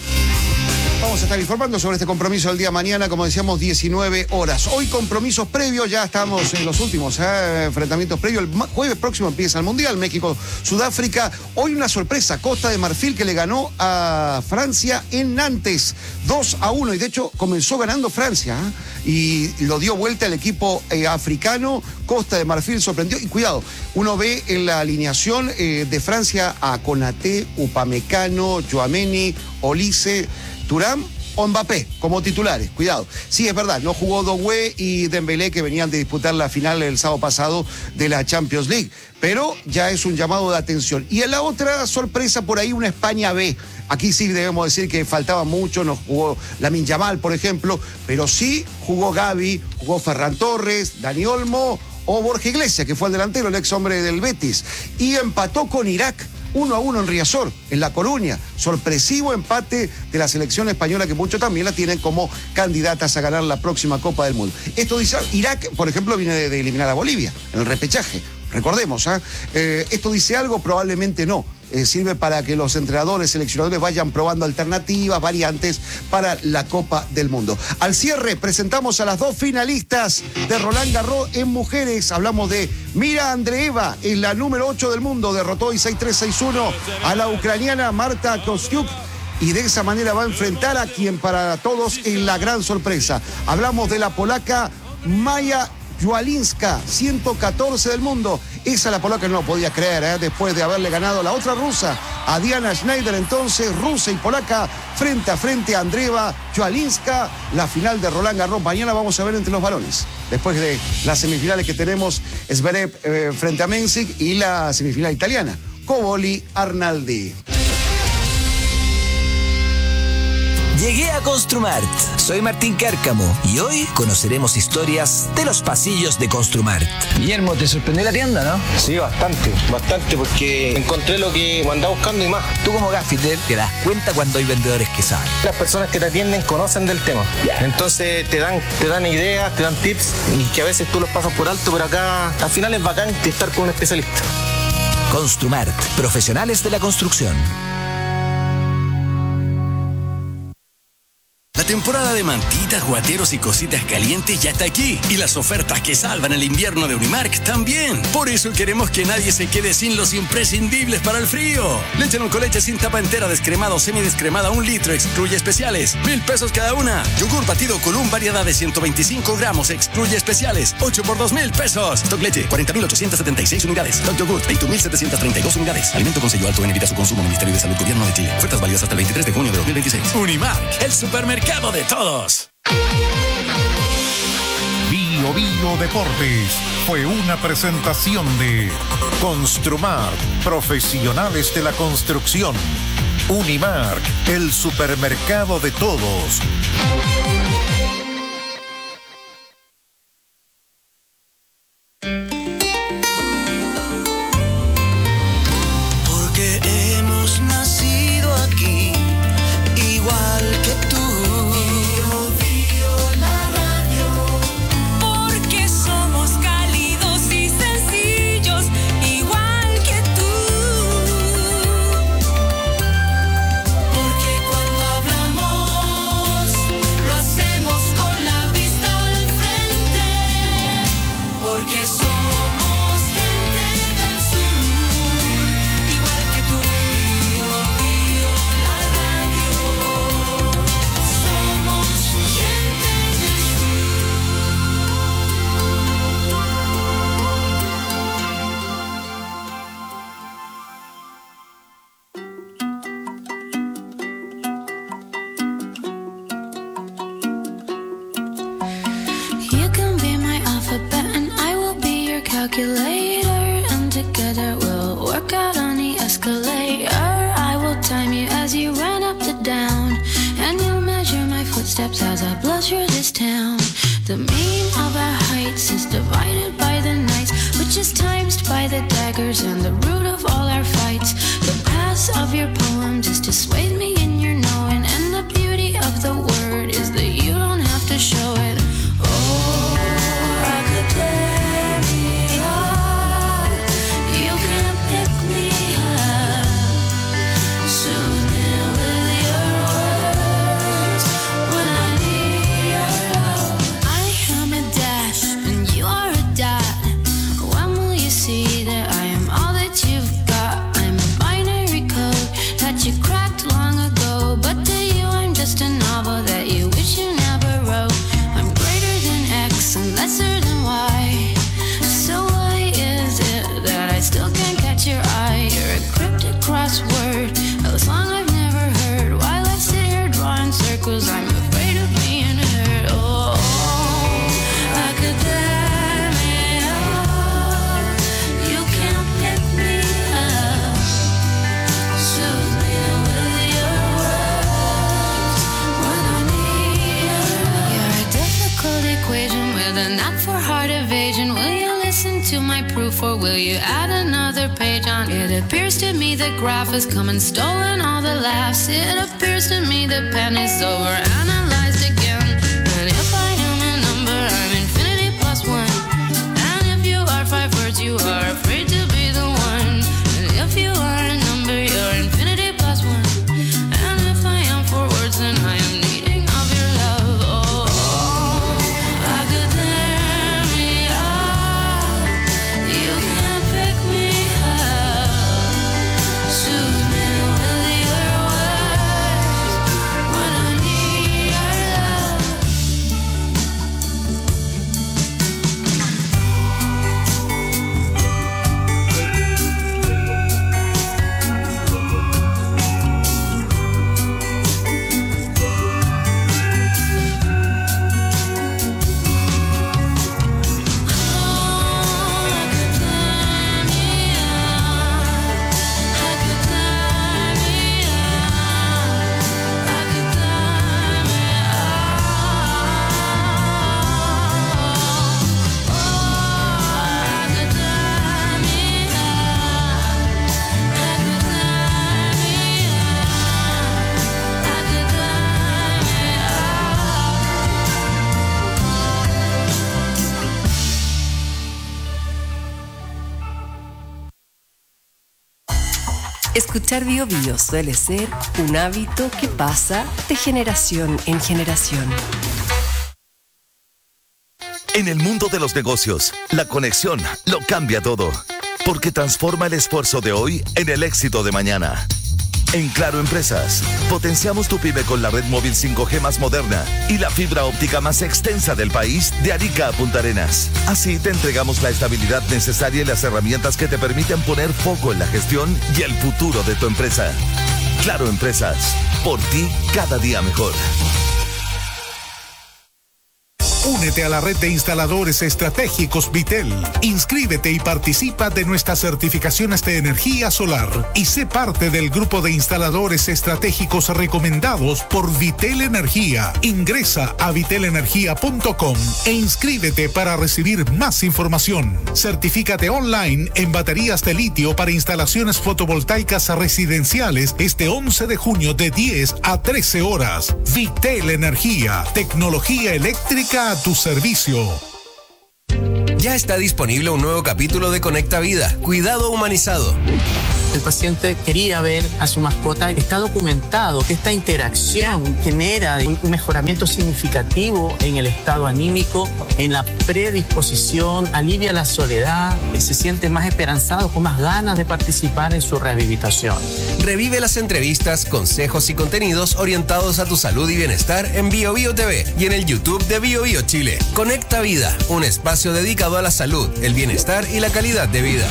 Speaker 8: Vamos a estar informando sobre este compromiso el día mañana, como decíamos, 19 horas. Hoy compromisos previos, ya estamos en los últimos enfrentamientos previos. El jueves próximo empieza el Mundial, México-Sudáfrica. Hoy una sorpresa, Costa de Marfil que le ganó a Francia en Nantes, 2-1. Y de hecho comenzó ganando Francia y lo dio vuelta el equipo africano. Costa de Marfil sorprendió. Y cuidado, uno ve en la alineación de Francia a Konaté, Upamecano, Tchouaméni, Olise, Thuram o Mbappé como titulares, cuidado. Sí, es verdad, no jugó Doué y Dembélé, que venían de disputar la final el sábado pasado de la Champions League, pero ya es un llamado de atención. Y en la otra sorpresa por ahí, una España B. Aquí sí debemos decir que faltaba mucho, no jugó Lamine Yamal, por ejemplo, pero sí jugó Gavi, jugó Ferran Torres, Dani Olmo o Borja Iglesias, que fue el delantero, el ex hombre del Betis, y empató con Irak 1-1 en Riazor, en La Coruña. Sorpresivo empate de la selección española, que muchos también la tienen como candidatas a ganar la próxima Copa del Mundo. Esto dice, Irak, por ejemplo, viene de eliminar a Bolivia en el repechaje. Recordemos, ¿esto dice algo? Probablemente no. Sirve para que los entrenadores, seleccionadores vayan probando alternativas, variantes para la Copa del Mundo. Al cierre presentamos a las dos finalistas de Roland Garros en mujeres. Hablamos de Mira Andreeva, en la número 8 del mundo, derrotó hoy 6-3, 6-1 a la ucraniana Marta Kostyuk. Y de esa manera va a enfrentar a quien para todos es la gran sorpresa. Hablamos de la polaca Maja Jualinska, 114 del mundo. Esa la polaca no lo podía creer, después de haberle ganado la otra rusa, a Diana Schneider. Entonces, rusa y polaca frente a frente a Andreeva Jualinska, la final de Roland Garros. Mañana vamos a ver entre los varones, después de las semifinales que tenemos, Zverev frente a Mensik y la semifinal italiana, Cobolli Arnaldi.
Speaker 11: Llegué a Construmart. Soy Martín Cárcamo y hoy conoceremos historias de los pasillos de Construmart.
Speaker 13: Guillermo, ¿te sorprendió la tienda, no?
Speaker 24: Sí, bastante, porque encontré lo que andaba buscando y más.
Speaker 11: Tú como gaffiter te das cuenta cuando hay vendedores que saben.
Speaker 24: Las personas que te atienden conocen del tema. Entonces te dan ideas, te dan tips y que a veces tú los pasas por alto, pero acá al final es bacán estar con un especialista.
Speaker 11: Construmart, profesionales de la construcción.
Speaker 25: La temporada de mantitas, guateros y cositas calientes ya está aquí. Y las ofertas que salvan el invierno de Unimark también. Por eso queremos que nadie se quede sin los imprescindibles para el frío. Leche en leche sin tapa entera, descremada o semidescremada, 1 litro, excluye especiales, 1,000 pesos cada una. Yogur batido Column, variedad de 125 gramos, excluye especiales, 8 por 2,000 pesos. Stock leche, 40,876 unidades. Stock yogur, 21,732 unidades. Alimento con sello alto en evita su consumo. Ministerio de Salud, Gobierno de Chile. Ofertas válidas hasta el 23 de junio de 2026. Unimark, el supermercado de todos.
Speaker 2: Bio Deportes fue una presentación de Construmart, profesionales de la construcción. Unimark, el supermercado de todos.
Speaker 26: Porque hemos nacido aquí, igual que tú.
Speaker 27: Calculator, and together we'll work out on the escalator. I will time you as you run up the down, and you'll measure my footsteps as I blush through this town. The mean of our heights is divided by the nights, which is is times by the daggers and the root of all our fights. The paths of your poems is to sway me in your knowing, and the beauty of the word is that you don't have to show it. Oh, academia, you can't pick me up. Soothe me with your words when I need your love. I am a dash and you are a dot. When will you see that I am all that you've got? I'm a binary code that you cracked long ago, but to you I'm just a novel that you wish you never wrote. I'm greater than X and lesser than Y. So why is it that I still can't catch your eye? You're a cryptic crossword, a song I've never heard. While I sit here drawing circles, I'm afraid of being hurt. Oh, academia, you can't pick me up. Soothe me with your words when I need your love. You're a difficult equation with a knack for heart evasion. Will you listen to my proof, or will you add another page on? It appears to me the graph has come and stolen all the laughs. It appears to me the pen is overanalyzed again. And if I am a number, I'm infinity plus one. And if you are 5 words, you are afraid to be the one. And if you are a number, you're infinity plus one. And if I am 4 words, then I am needing of your love. Oh, academia, you can't pick me up. Soothe me with your words when I need your love.
Speaker 3: Escuchar Bio Bio suele ser un hábito que pasa de generación en generación.
Speaker 12: En el mundo de los negocios, la conexión lo cambia todo, porque transforma el esfuerzo de hoy en el éxito de mañana. En Claro Empresas, potenciamos tu pyme con la red móvil 5G más moderna y la fibra óptica más extensa del país, de Arica a Punta Arenas. Así te entregamos la estabilidad necesaria y las herramientas que te permiten poner foco en la gestión y el futuro de tu empresa. Claro Empresas, por ti cada día mejor.
Speaker 23: Únete a la red de instaladores estratégicos Vitel. Inscríbete y participa de nuestras certificaciones de energía solar y sé parte del grupo de instaladores estratégicos recomendados por Vitel Energía. Ingresa a vitelenergia.com e inscríbete para recibir más información. Certifícate online en baterías de litio para instalaciones fotovoltaicas residenciales este 11 de junio de 10 a 13 horas. Vitel Energía, tecnología eléctrica a tu servicio.
Speaker 14: Ya está disponible un nuevo capítulo de Conecta Vida, Cuidado Humanizado.
Speaker 15: El paciente quería ver a su mascota. Está documentado que esta interacción genera un mejoramiento significativo en el estado anímico, en la predisposición, alivia la soledad, se siente más esperanzado, con más ganas de participar en su rehabilitación.
Speaker 14: Revive las entrevistas, consejos y contenidos orientados a tu salud y bienestar en Bio Bio TV y en el YouTube de Bio Bio Chile. Conecta Vida, un espacio dedicado a la salud, el bienestar y la calidad de vida.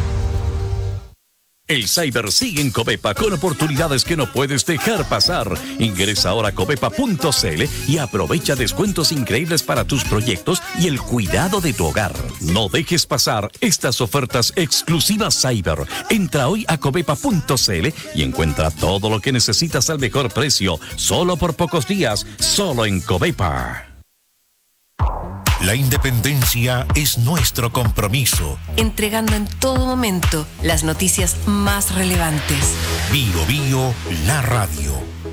Speaker 16: El Cyber sigue en Covepa con oportunidades que no puedes dejar pasar. Ingresa ahora a covepa.cl y aprovecha descuentos increíbles para tus proyectos y el cuidado de tu hogar. No dejes pasar estas ofertas exclusivas Cyber. Entra hoy a covepa.cl y encuentra todo lo que necesitas al mejor precio, solo por pocos días, solo en Covepa.
Speaker 2: La independencia es nuestro compromiso.
Speaker 3: Entregando en todo momento las noticias más relevantes.
Speaker 2: Bio Bio, la radio.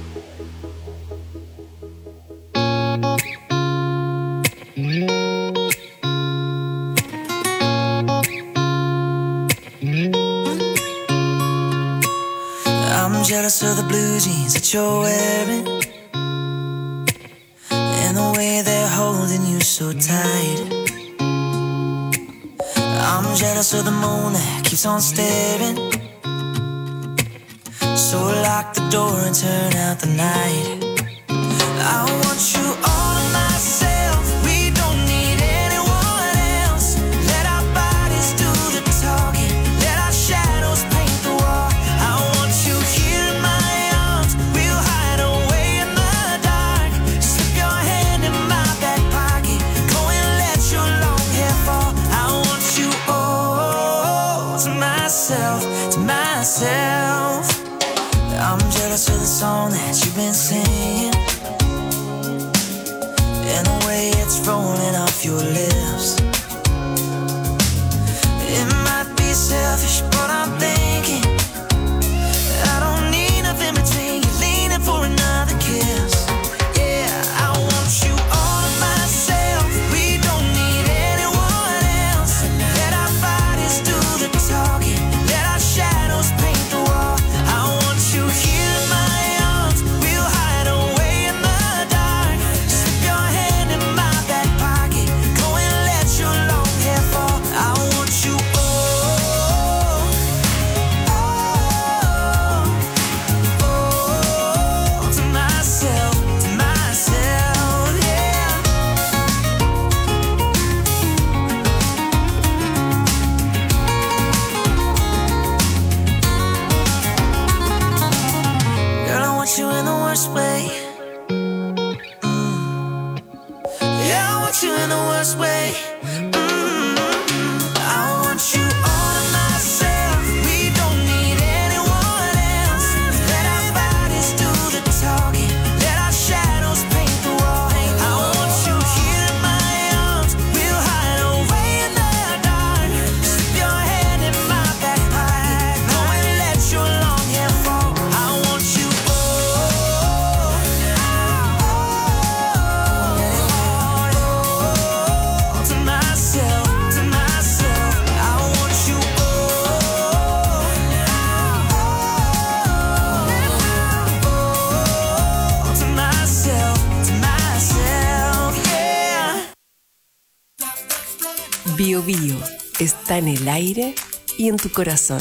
Speaker 26: I'm jealous of the blue jeans that you're wearing, and the way they're holding you so tight. I'm jealous of the moon that keeps on staring, so lock the door and turn out the night. I want you all to myself, we don't need anyone else. Let our bodies do the talking, let our shadows paint the wall. I want you here in my arms, we'll hide away in the dark. Slip your hand in my back pocket, go and let your long hair fall. I want you all to myself, to myself. I'm jealous of the song that you've been singing, and the way it's rolling off your lips. It might be selfish, but I'm thinking I don't need nothing between you, leaning for another kiss. Yeah, I want you all to myself, we don't need anyone else. Let our bodies do the talking, let our shadows paint the wall. I want you here in my arms, we'll hide away in the dark. Slip your hand in my back pocket, go and let your long hair fall. I want you all to myself, yeah. Girl, I want you in the worst way. Yeah, I want you in the worst way. I want you all to myself, we don't need anyone else. Let our bodies do the talking, let our shadows paint the wall. I want you here in my arms, we'll hide away in the dark. Slip your hand in my back pocket, go and let your long hair fall. I want you all to myself, to myself. I want you all to myself, yeah.
Speaker 3: Bio Bio está en el aire y en tu corazón.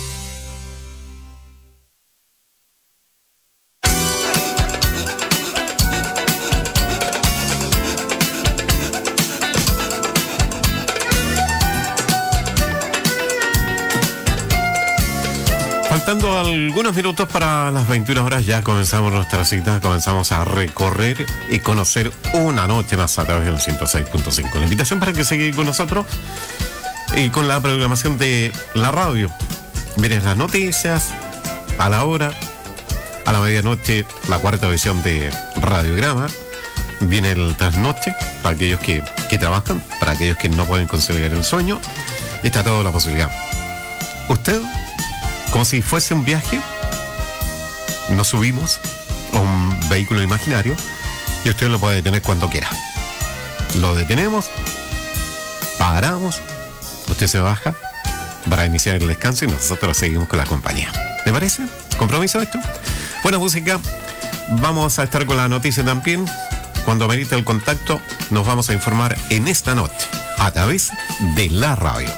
Speaker 7: Faltando algunos minutos para las 21 horas, ya comenzamos nuestra cita, comenzamos a recorrer y conocer una noche más a través del 106.5. La invitación para que siga con nosotros y con la programación de la radio. Miren las noticias, a la hora, a la medianoche, la cuarta edición de Radiograma. Viene el trasnoche para aquellos que trabajan, para aquellos que no pueden conciliar el sueño. Está toda la posibilidad. Usted, como si fuese un viaje, nos subimos a un vehículo imaginario y usted lo puede detener cuando quiera. Lo detenemos, paramos, usted se baja para iniciar el descanso y nosotros seguimos con la compañía. ¿Le parece? ¿Compromiso esto? Buena música. Vamos a estar con la noticia también. Cuando amerite el contacto, nos vamos a informar en esta noche a través de la radio.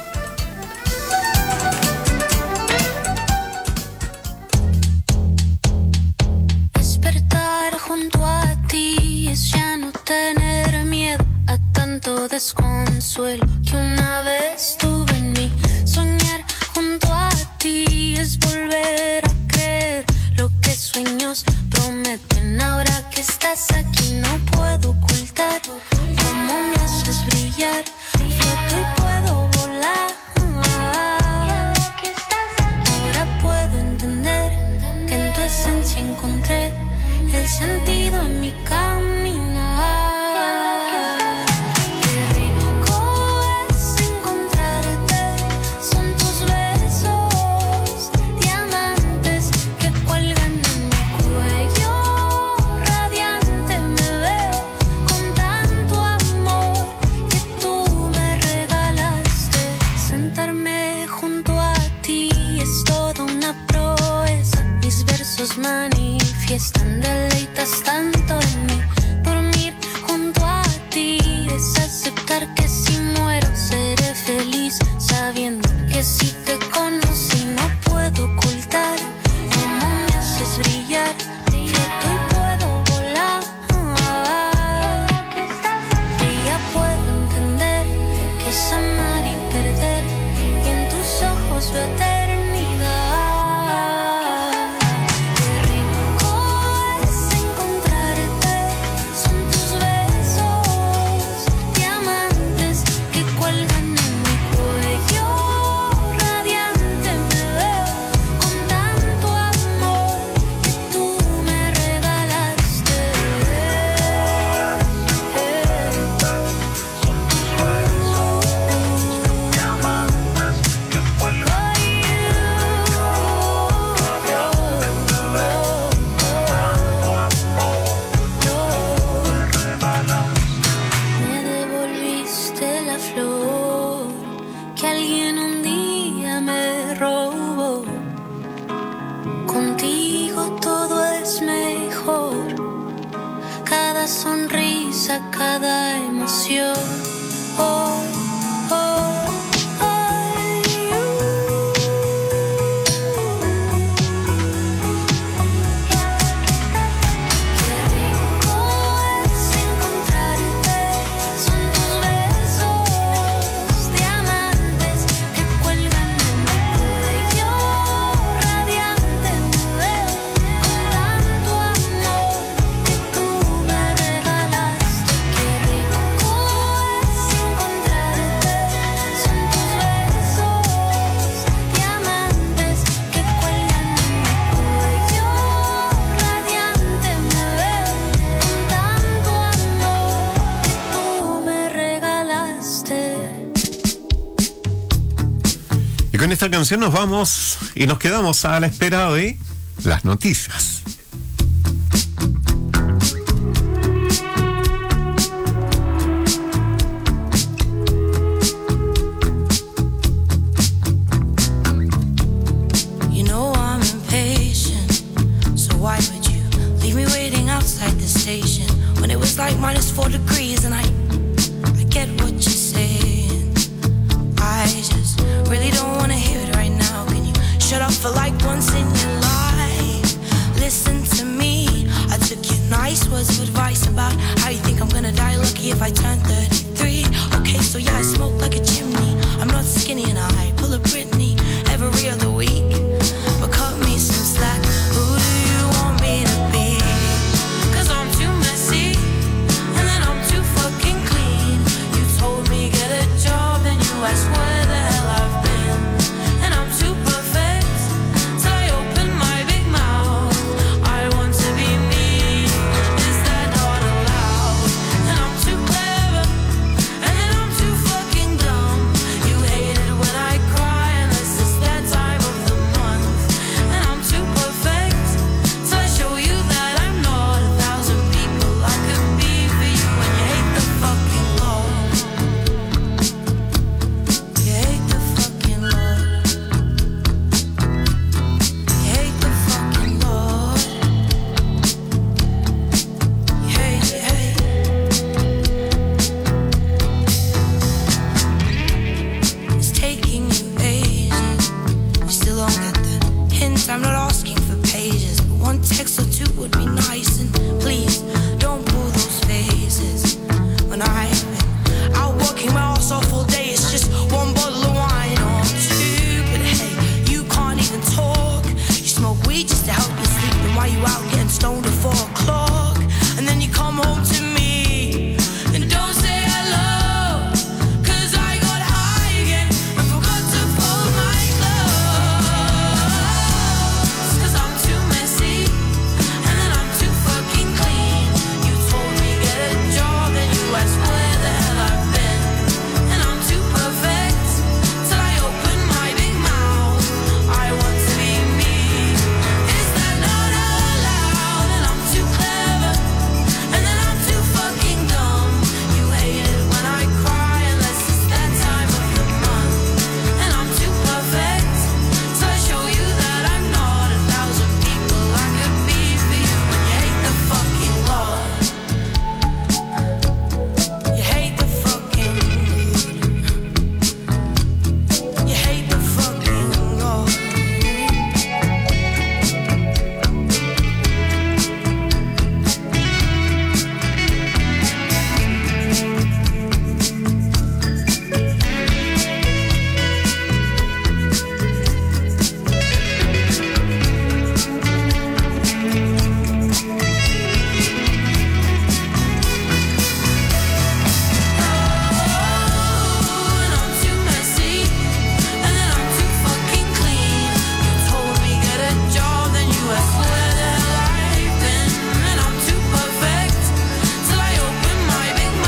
Speaker 27: Despertar junto a ti es ya no tener miedo a tanto desconsuelo que una vez tuve en mí. Soñar junto a ti es volver a creer lo que sueños prometen. Ahora que estás aquí no puedo ocultar cómo me haces brillar. Floto y puedo volar. Ahora puedo entender que en tu esencia encontré el sentido en mi caminar. Qué manifiestan, deleitas tanto en mí. Dormir junto a ti es aceptar que si muero seré feliz, sabiendo que si te conocí no puedo ocultar cómo me haces brillar. Quieto y puedo volar. Y ya puedo entender que es amar y perder, y en tus ojos veo eternidad. Sonrisa, cada emoción. Oh, oh, qué rico es encontrarte. Son tus besos, diamantes que cuelgan en mi cuello radiante. Me veo con tanto amor que tú me regalaste. Qué rico es encontrarte. Son tus besos, diamantes que cuelgan en mi cuello radiante. Me veo con tanto amor que tú me regalaste.
Speaker 7: Y con esta canción nos vamos y nos quedamos a la espera de las noticias.
Speaker 27: You know I'm impatient, so why would you leave me waiting outside the station when it was like -4 degrees? And I get what you're saying. I just really don't wanna hear it right now. Can you shut up for like once in your life? Listen to me. I took your nice words of advice about how you think I'm gonna die lucky if I turn 33. Okay, so yeah, I smoke like a chimney. I'm not skinny and I pull a Britney every other week. But cut me some slack. Who do you want me to be? 'Cause I'm too messy and then I'm too fucking clean. You told me get a job and you asked where the hell I've been. And I'm too perfect, so I open my big mouth. I want to be me, is that not allowed? And I'm too clever, and then I'm too fucking dumb. You hate it when I cry, unless it's that time of the month. And I'm too perfect, so I show you that I'm not 1,000 people I could be for you. And you hate the fucking Lord. You hate the fucking Lord. You hate the fucking Lord. You hate, you hate. It's taking you ages. You still don't get the hint. I'm not asking for pages, but one text or two would be nice. And